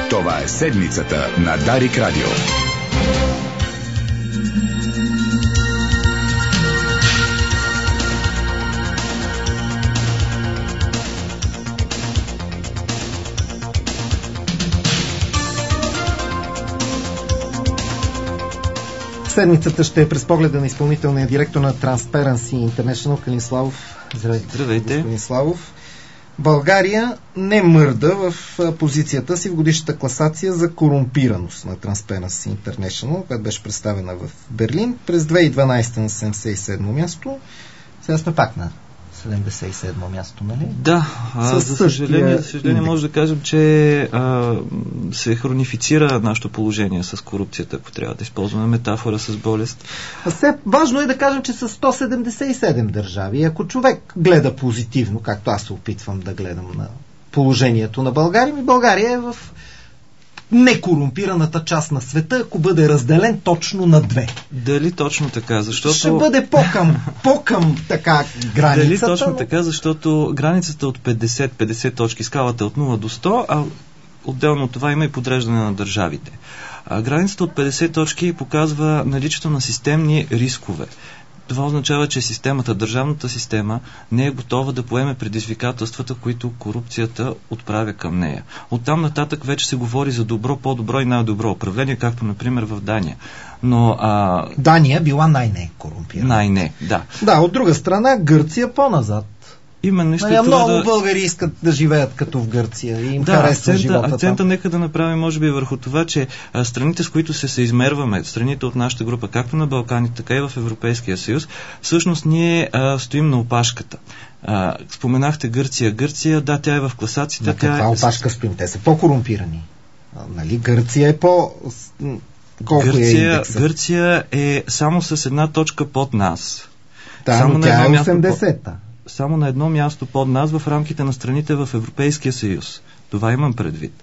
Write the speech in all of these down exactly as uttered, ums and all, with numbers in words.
Това е седмицата на Дарик Радио. Седмицата ще е през погледа на изпълнителния директор на Transparency International Калин Славов. Здравейте, Здравейте. господин Славов. България не мърда в позицията си в годишната класация за корумпираност на Transparency International, която беше представена в Берлин през две хиляди и дванадесета на седемдесет и седмо място. Сега сме пак на седемдесет и седмо място, нали? Да, а, за съжаление, за съжаление може да кажем, че а, се хронифицира нашето положение с корупцията, ако трябва да използваме метафора с болест. А все важно е да кажем, че са сто седемдесет и седем държави. Ако човек гледа позитивно, както аз се опитвам да гледам на положението на България, ми България е в некорумпираната част на света, ако бъде разделен точно на две. Дали точно така? Защото... Ще бъде по-към, по-към така границата. Дали точно но... така? Защото границата от петдесет петдесет точки, скалата е от нула до сто, а отделно от това има и подреждане на държавите. А границата от петдесет точки показва наличието на системни рискове. Това означава, че системата, държавната система не е готова да поеме предизвикателствата, които корупцията отправя към нея. Оттам нататък вече се говори за добро, по-добро и най-добро управление, както например в Дания. Но, а... Дания била най-не корумпирана. Най-не, да. Да, от друга страна Гърция по-назад. Именно иска това много да... българи искат да живеят като в Гърция и им да, харесва акцента, живота акцента там. Нека да направим може би върху това, че а, страните, с които се съизмерваме, страните от нашата група, както на Балканите, така и в Европейския съюз, всъщност ние а, стоим на опашката. А, споменахте Гърция. Гърция, да, тя е в класацията. На каква е... опашка стоим? Те са по-корумпирани. А, нали? Гърция е по... Колко Гърция, е индексът? Гърция е само с една точка под нас. Да, само но тя е осемдесета. Само на едно място под нас в рамките на страните в Европейския съюз. Това имам предвид.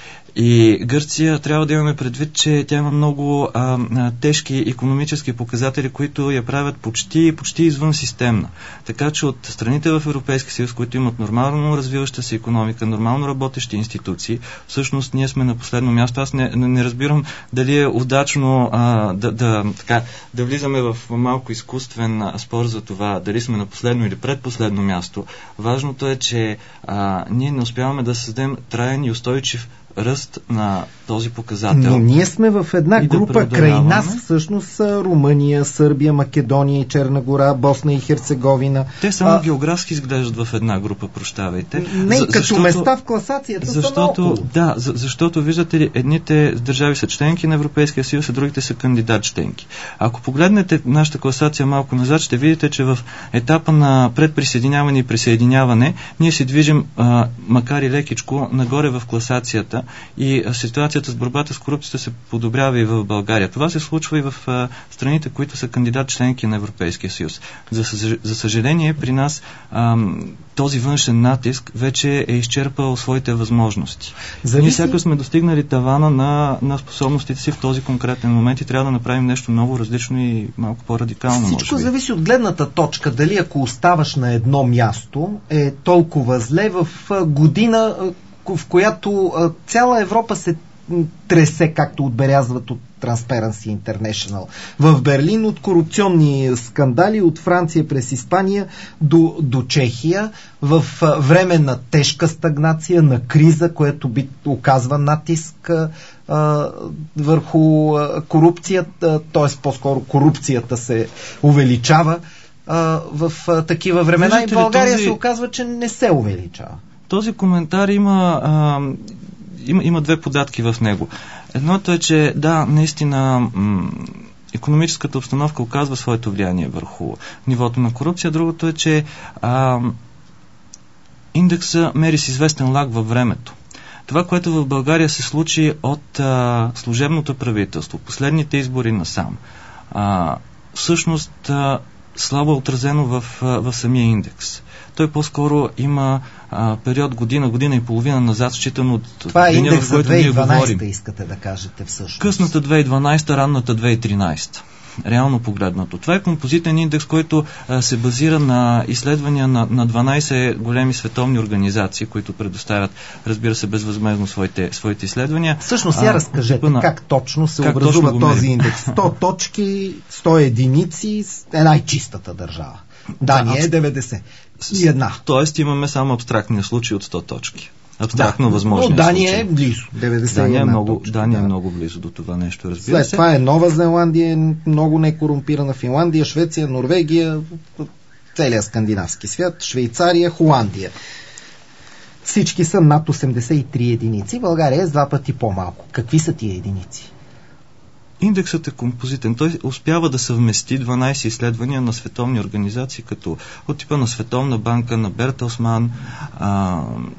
И Гърция трябва да имаме предвид, че тя има много а, а, тежки икономически показатели, които я правят почти, почти извън системна. Така че от страните в Европейския съюз, които имат нормално развиваща се икономика, нормално работещи институции, всъщност ние сме на последно място. Аз не, не, не разбирам дали е удачно а, да, да, така, да влизаме в малко изкуствен спор за това, дали сме на последно или предпоследно място. Важното е, че а, ние не успяваме да създадем траен и устойчив ръст на този показател. Но ние сме в една и група да край нас, всъщност са Румъния, Сърбия, Македония и Черна гора, Босна и Херцеговина. Те само а... географски изглеждат в една група, прощавайте. Не, За, като защото, места в класацията защото, са много. Да, за, защото виждате ли, едните държави са членки на Европейския съюз, а другите са кандидат членки. Ако погледнете нашата класация малко назад, ще видите, че в етапа на предприсъединяване и присъединяване ние се движим, а, макар и лекичко, нагоре в класацията и ситуацията с борбата с корупцията се подобрява и в България. Това се случва и в а, страните, които са кандидат членки на Европейския съюз. За, за съжаление, при нас а, този външен натиск вече е изчерпал своите възможности. Зависи... Ние сякаш сме достигнали тавана на, на способностите си в този конкретен момент и трябва да направим нещо ново, различно и малко по-радикално. Всичко зависи от гледната точка. Дали ако оставаш на едно място е толкова зле в година, в която а, цяла Европа се тресе, както отбелязват от Transparency International. В Берлин от корупционни скандали, от Франция през Испания до, до Чехия, в а, време на тежка стагнация, на криза, което би оказва натиск а, върху а, корупцията, т.е. по-скоро корупцията се увеличава а, в а, такива времена. Виждате и България този... се оказва, че не се увеличава. Този коментар има, а, има, има две податки в него. Едното е, че да, наистина м- икономическата обстановка оказва своето влияние върху нивото на корупция. Другото е, че а, индекса мери с известен лаг във времето. Това, което в България се случи от а, служебното правителство, последните избори насам, а, всъщност а, слабо е отразено в, в самия индекс. Той по-скоро има а, период година, година и половина назад, считано от това е деня, индекс в който за две хиляди и ние дванадесета, говорим. искате да кажете всъщност. Късната две хиляди и дванадесета, ранната две хиляди и тринадесета. реално погледнато. Това е композитен индекс, който а, се базира на изследвания на, на дванайсет големи световни организации, които предоставят, разбира се, безвъзмездно своите, своите изследвания. Всъщност, я разкажете на... как точно се как образува точно този индекс. сто точки, сто единици, е най-чистата държава. Дания е деветдесет и една. Тоест имаме само абстрактния случай от сто точки. Абстрактно да, възможно. Но Дания случай. Е близо. деветдесет и една Дания, е много, точки, Дания да. е много близо до това нещо, разбира След се. това е Нова Зеландия, много некорумпирана, Финландия, Швеция, Норвегия, целият скандинавски свят, Швейцария, Холандия. Всички са над осемдесет и три единици. България е с два пъти по-малко. Какви са тия единици? Индексът е композитен. Той успява да съвмести дванайсет изследвания на световни организации, като от типа на Световна банка, на Бертелсман, а,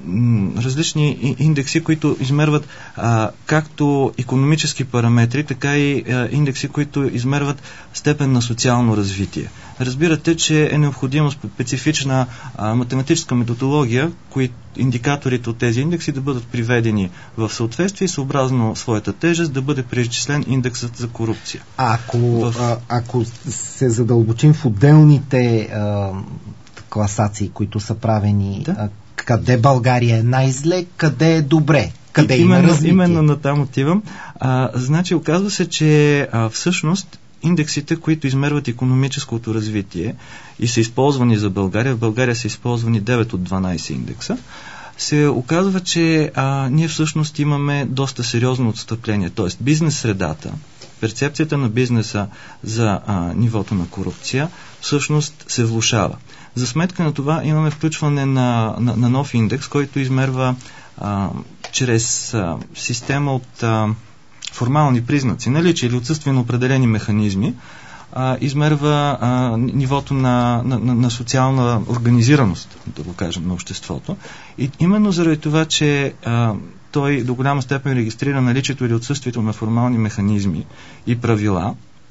различни индекси, които измерват а, както икономически параметри, така и а, индекси, които измерват степен на социално развитие. Разбирате, че е необходимо специфична а, математическа методология, кои индикаторите от тези индекси да бъдат приведени в съответствие и съобразно своята тежест да бъде преизчислен индексът за корупция. Ако, в... а, ако се задълбочим в отделните а, класации, които са правени, да? а, къде България е най-зле, къде е добре? Къде и, има именно, развитие? Именно на там отивам. А, значи, оказва се, че а, всъщност индексите, които измерват икономическото развитие и са използвани за България, в България са използвани девет от дванайсет индекса, се оказва, че а, ние всъщност имаме доста сериозно отстъпление. Тоест, бизнес средата, перцепцията на бизнеса за а, нивото на корупция всъщност се влошава. За сметка на това имаме включване на, на, на нов индекс, който измерва а, чрез а, система от а, формални признаци, наличие или отсъствие на определени механизми, а, измерва а, нивото на, на, на социална организираност, да го кажем, на обществото. И именно заради това, че а, той до голяма степен регистрира наличието или отсъствието на формални механизми и правила,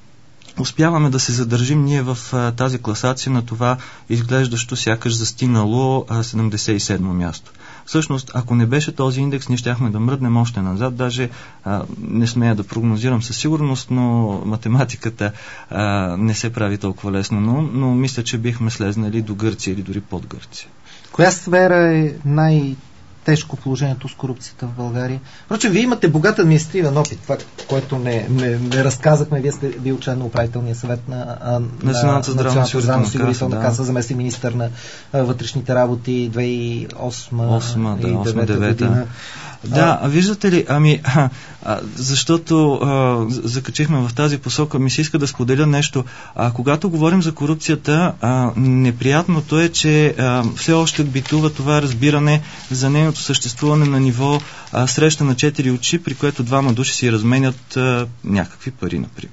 успяваме да се задържим ние в а, тази класация на това изглеждащо сякаш застинало а, седемдесет и седмо място. Всъщност, ако не беше този индекс, ние щяхме да мръднем още назад. Даже а, не смея да прогнозирам със сигурност, но математиката а, не се прави толкова лесно, но, но мисля, че бихме слезнали до Гърция или дори под Гърция. Коя сфера е най- тежко положението с корупцията в България? Впрочем, вие имате богат административен опит, това, което не, не, не разказахме. Вие сте бил член на управителния съвет на, на Националната здравноосигурителна каса, заместник министър на а, вътрешните работи две хиляди и осма и две хиляди и девета година. Да, а, виждате ли, ами, а, а, защото а, закачихме в тази посока, ми се иска да споделя нещо. А, когато говорим за корупцията, а, неприятното е, че а, все още битува това разбиране за нейното съществуване на ниво а, среща на четири очи, при което двама души си разменят а, някакви пари, например.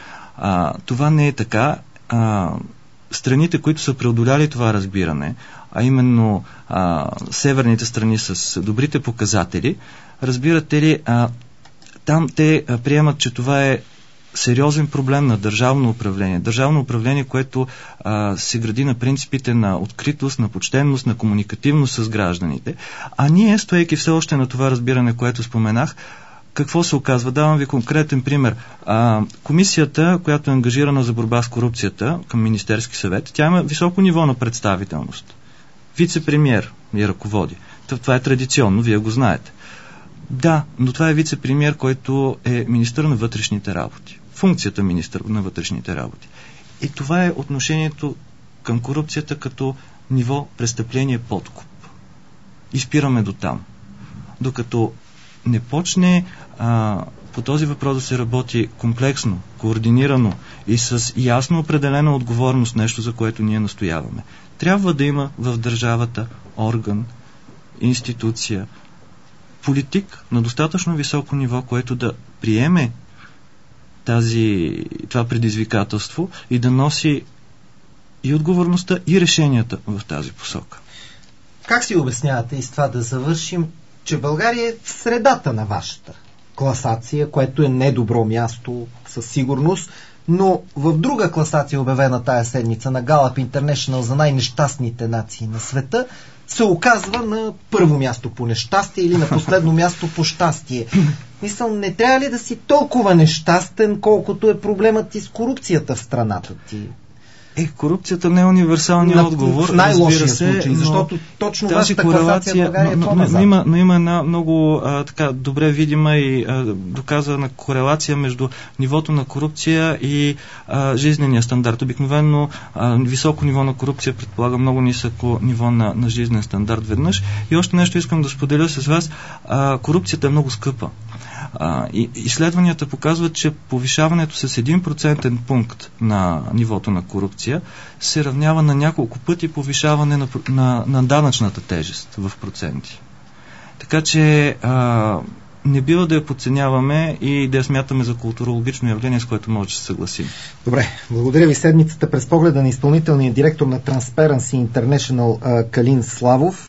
А, това не е така. А, страните, които са преодоляли това разбиране, а именно а, северните страни с добрите показатели, разбирате ли, а, там те а, приемат, че това е сериозен проблем на държавно управление. Държавно управление, което а, се гради на принципите на откритост, на почтенност, на комуникативност с гражданите. А ние, стоейки все още на това разбиране, което споменах, какво се оказва? Давам ви конкретен пример. А, комисията, която е ангажирана за борба с корупцията към Министерски съвет, тя има високо ниво на представителност. Вице-премиер я ръководи. Това е традиционно, вие го знаете. Да, но това е вице-премиер, който е министър на вътрешните работи. Функцията министър на вътрешните работи. И това е отношението към корупцията като ниво престъпление подкуп. И спираме до там. Докато не почне а, по този въпрос да се работи комплексно, координирано и с ясно определена отговорност, нещо за което ние настояваме. Трябва да има в държавата орган, институция, политик на достатъчно високо ниво, което да приеме тази, това предизвикателство и да носи и отговорността, и решенията в тази посока. Как си обяснявате и с това да завършим, че България е в средата на вашата класация, което е недобро място със сигурност, но в друга класация, обявена тая седмица на Gallup International за най-нещастните нации на света, се оказва на първо място по нещастие или на последно място по щастие. Мисъл, не трябва ли да си толкова нещастен, колкото е проблемът ти с корупцията в страната ти? Е, корупцията не е универсалният на, отговор. В най-лошия се, случай, защото точно тази корелация е но, но, но, има, но има една много а, така добре видима и а, доказана корелация между нивото на корупция и а, жизнения стандарт. Обикновено а, високо ниво на корупция предполага много нисъко ниво на, на жизнен стандарт веднъж. И още нещо искам да споделя с вас. А, корупцията е много скъпа. А, и, изследванията показват, че повишаването с един процентен пункт на нивото на корупция се равнява на няколко пъти повишаване на, на, на данъчната тежест в проценти. Така че а, не бива да я подценяваме и да я смятаме за културологично явление, с което може да се съгласим. Добре, благодаря ви. Седмицата през погледа на изпълнителния директор на Transparency International Калин Славов.